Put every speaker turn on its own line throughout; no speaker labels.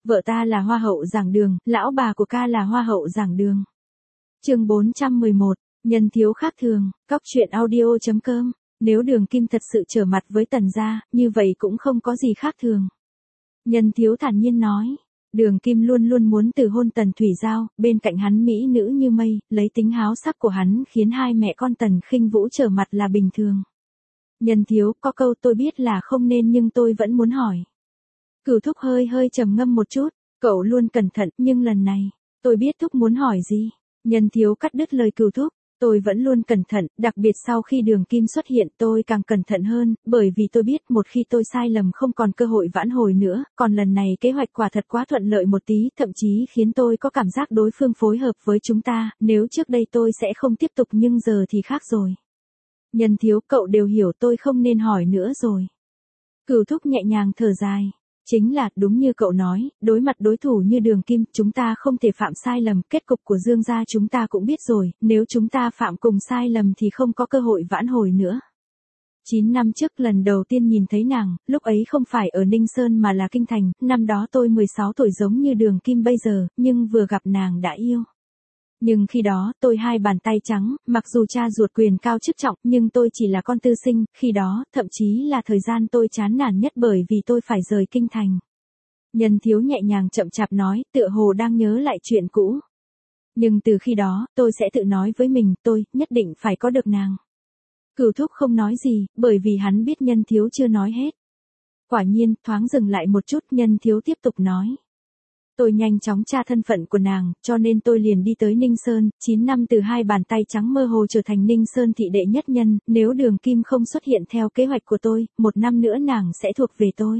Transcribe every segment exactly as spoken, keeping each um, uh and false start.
Vợ ta là hoa hậu giảng đường, lão bà của ca là hoa hậu giảng đường. Chương bốn trăm mười một, nhân thiếu khác thường, cóc truyện audio chấm com. Nếu Đường Kim thật sự trở mặt với Tần gia, như vậy cũng không có gì khác thường. Nhân thiếu thản nhiên nói. Đường Kim luôn luôn muốn từ hôn Tần Thủy Giao, bên cạnh hắn mỹ nữ như mây, lấy tính háo sắc của hắn khiến hai mẹ con Tần Khinh Vũ trở mặt là bình thường. Nhân thiếu, có câu tôi biết là không nên nhưng tôi vẫn muốn hỏi. Cửu Thúc hơi hơi trầm ngâm một chút, cậu luôn cẩn thận, nhưng lần này, tôi biết Thúc muốn hỏi gì. Nhân thiếu cắt đứt lời Cửu Thúc, tôi vẫn luôn cẩn thận, đặc biệt sau khi Đường Kim xuất hiện tôi càng cẩn thận hơn, bởi vì tôi biết một khi tôi sai lầm không còn cơ hội vãn hồi nữa, còn lần này kế hoạch quả thật quá thuận lợi một tí, thậm chí khiến tôi có cảm giác đối phương phối hợp với chúng ta, nếu trước đây tôi sẽ không tiếp tục nhưng giờ thì khác rồi. Nhân thiếu, cậu đều hiểu tôi không nên hỏi nữa rồi. Cửu Thúc nhẹ nhàng thở dài. Chính là, đúng như cậu nói, đối mặt đối thủ như Đường Kim, chúng ta không thể phạm sai lầm, kết cục của Dương gia chúng ta cũng biết rồi, nếu chúng ta phạm cùng sai lầm thì không có cơ hội vãn hồi nữa. chín năm trước lần đầu tiên nhìn thấy nàng, lúc ấy không phải ở Ninh Sơn mà là Kinh Thành, năm đó tôi mười sáu tuổi giống như Đường Kim bây giờ, nhưng vừa gặp nàng đã yêu. Nhưng khi đó, tôi hai bàn tay trắng, mặc dù cha ruột quyền cao chức trọng, nhưng tôi chỉ là con tư sinh, khi đó, thậm chí là thời gian tôi chán nản nhất bởi vì tôi phải rời Kinh Thành. Nhân thiếu nhẹ nhàng chậm chạp nói, tựa hồ đang nhớ lại chuyện cũ. Nhưng từ khi đó, tôi sẽ tự nói với mình, tôi, nhất định phải có được nàng. Cửu Thúc không nói gì, bởi vì hắn biết nhân thiếu chưa nói hết. Quả nhiên, thoáng dừng lại một chút, nhân thiếu tiếp tục nói. Tôi nhanh chóng tra thân phận của nàng, cho nên tôi liền đi tới Ninh Sơn, chín năm từ hai bàn tay trắng mơ hồ trở thành Ninh Sơn thị đệ nhất nhân, nếu Đường Kim không xuất hiện theo kế hoạch của tôi, một năm nữa nàng sẽ thuộc về tôi.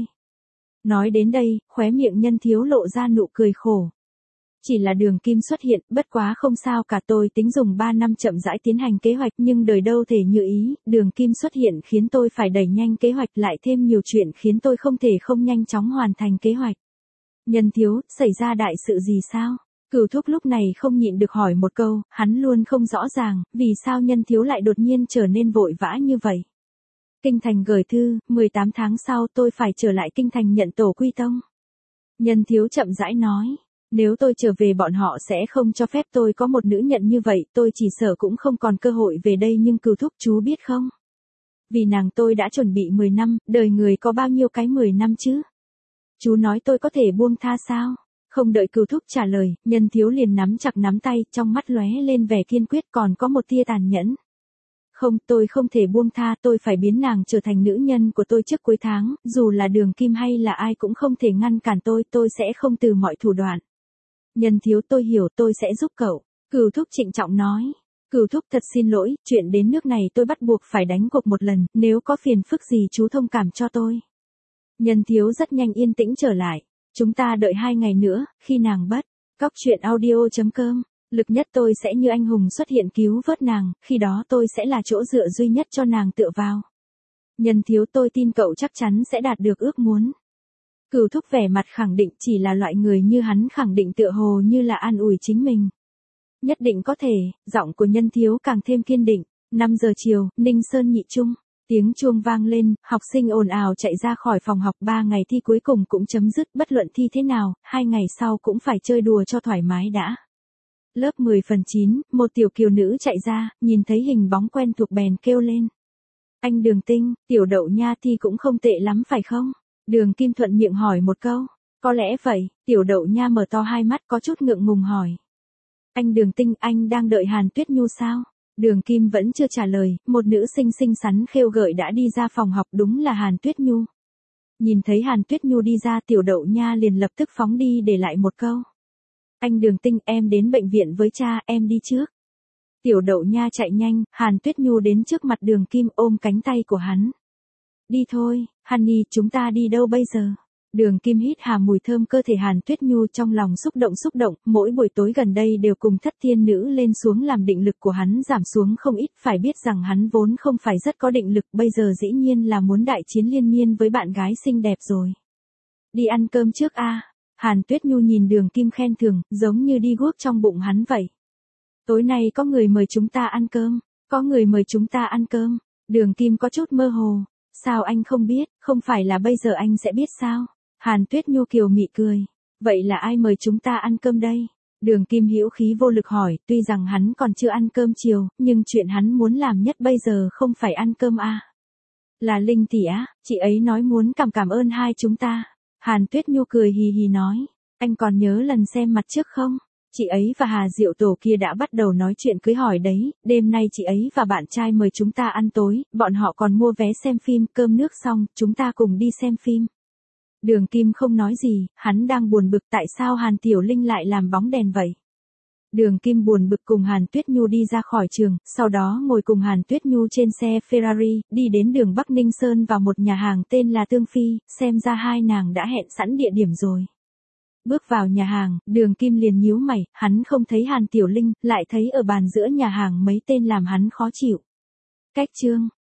Nói đến đây, khóe miệng nhân thiếu lộ ra nụ cười khổ. Chỉ là Đường Kim xuất hiện, bất quá không sao cả, tôi tính dùng ba năm chậm rãi tiến hành kế hoạch nhưng đời đâu thể như ý, Đường Kim xuất hiện khiến tôi phải đẩy nhanh kế hoạch lại thêm nhiều chuyện khiến tôi không thể không nhanh chóng hoàn thành kế hoạch. Nhân thiếu, xảy ra đại sự gì sao? Cửu Thúc lúc này không nhịn được hỏi một câu, hắn luôn không rõ ràng, vì sao nhân thiếu lại đột nhiên trở nên vội vã như vậy. Kinh Thành gửi thư, mười tám tháng sau tôi phải trở lại Kinh Thành nhận tổ quy tông. Nhân thiếu chậm rãi nói, nếu tôi trở về bọn họ sẽ không cho phép tôi có một nữ nhận như vậy, tôi chỉ sợ cũng không còn cơ hội về đây nhưng Cửu Thúc chú biết không? Vì nàng tôi đã chuẩn bị mười năm, đời người có bao nhiêu cái mười năm chứ? Chú nói tôi có thể buông tha sao? Không đợi Cửu Thúc trả lời, nhân thiếu liền nắm chặt nắm tay, trong mắt lóe lên vẻ kiên quyết còn có một tia tàn nhẫn. Không, tôi không thể buông tha, tôi phải biến nàng trở thành nữ nhân của tôi trước cuối tháng, dù là Đường Kim hay là ai cũng không thể ngăn cản tôi, tôi sẽ không từ mọi thủ đoạn. Nhân thiếu, tôi hiểu, tôi sẽ giúp cậu. Cửu Thúc trịnh trọng nói. Cửu Thúc thật xin lỗi, chuyện đến nước này tôi bắt buộc phải đánh cuộc một lần, nếu có phiền phức gì chú thông cảm cho tôi. Nhân thiếu rất nhanh yên tĩnh trở lại. Chúng ta đợi hai ngày nữa, khi nàng bất. Cóc truyện audio chấm com. Lực nhất tôi sẽ như anh hùng xuất hiện cứu vớt nàng, khi đó tôi sẽ là chỗ dựa duy nhất cho nàng tựa vào. Nhân thiếu, tôi tin cậu chắc chắn sẽ đạt được ước muốn. Cửu Thúc vẻ mặt khẳng định, chỉ là loại người như hắn khẳng định tựa hồ như là an ủi chính mình. Nhất định có thể, giọng của nhân thiếu càng thêm kiên định. năm giờ chiều, Ninh Sơn nhị trung. Tiếng chuông vang lên, học sinh ồn ào chạy ra khỏi phòng học, ba ngày thi cuối cùng cũng chấm dứt, bất luận thi thế nào, hai ngày sau cũng phải chơi đùa cho thoải mái đã. Lớp mười phần chín, một tiểu kiều nữ chạy ra, nhìn thấy hình bóng quen thuộc bèn kêu lên. Anh Đường Tinh, tiểu đậu nha thi cũng không tệ lắm phải không? Đường Kim thuận miệng hỏi một câu. Có lẽ vậy, tiểu đậu nha mở to hai mắt có chút ngượng ngùng hỏi. Anh Đường Tinh, anh đang đợi Hàn Tuyết Nhu sao? Đường Kim vẫn chưa trả lời, một nữ sinh xinh xắn khêu gợi đã đi ra phòng học, đúng là Hàn Tuyết Nhu. Nhìn thấy Hàn Tuyết Nhu đi ra, tiểu đậu nha liền lập tức phóng đi để lại một câu. Anh Đường Tinh, em đến bệnh viện với cha, em đi trước. Tiểu đậu nha chạy nhanh, Hàn Tuyết Nhu đến trước mặt Đường Kim ôm cánh tay của hắn. Đi thôi, Honey, chúng ta đi đâu bây giờ? Đường Kim hít hà mùi thơm cơ thể Hàn Tuyết Nhu trong lòng xúc động xúc động, mỗi buổi tối gần đây đều cùng thất thiên nữ lên xuống làm định lực của hắn giảm xuống không ít, phải biết rằng hắn vốn không phải rất có định lực, bây giờ dĩ nhiên là muốn đại chiến liên miên với bạn gái xinh đẹp rồi. Đi ăn cơm trước a. Hàn Tuyết Nhu nhìn Đường Kim khen thường, giống như đi guốc trong bụng hắn vậy. Tối nay có người mời chúng ta ăn cơm, có người mời chúng ta ăn cơm. Đường Kim có chút mơ hồ, sao anh không biết, không phải là bây giờ anh sẽ biết sao? Hàn Tuyết Nhu kiều mị cười. Vậy là ai mời chúng ta ăn cơm đây? Đường Kim hữu khí vô lực hỏi, tuy rằng hắn còn chưa ăn cơm chiều, nhưng chuyện hắn muốn làm nhất bây giờ không phải ăn cơm à. Là Linh tỷ á, chị ấy nói muốn cảm cảm ơn hai chúng ta. Hàn Tuyết Nhu cười hì hì nói, anh còn nhớ lần xem mặt trước không? Chị ấy và Hà Diệu Tổ kia đã bắt đầu nói chuyện cưới hỏi đấy, đêm nay chị ấy và bạn trai mời chúng ta ăn tối, bọn họ còn mua vé xem phim, cơm nước xong, chúng ta cùng đi xem phim. Đường Kim không nói gì, hắn đang buồn bực tại sao Hàn Tiểu Linh lại làm bóng đèn vậy. Đường Kim buồn bực cùng Hàn Tuyết Nhu đi ra khỏi trường, sau đó ngồi cùng Hàn Tuyết Nhu trên xe Ferrari, đi đến đường Bắc Ninh Sơn vào một nhà hàng tên là Tương Phi, xem ra hai nàng đã hẹn sẵn địa điểm rồi. Bước vào nhà hàng, Đường Kim liền nhíu mày, hắn không thấy Hàn Tiểu Linh, lại thấy ở bàn giữa nhà hàng mấy tên làm hắn khó chịu. Cách chương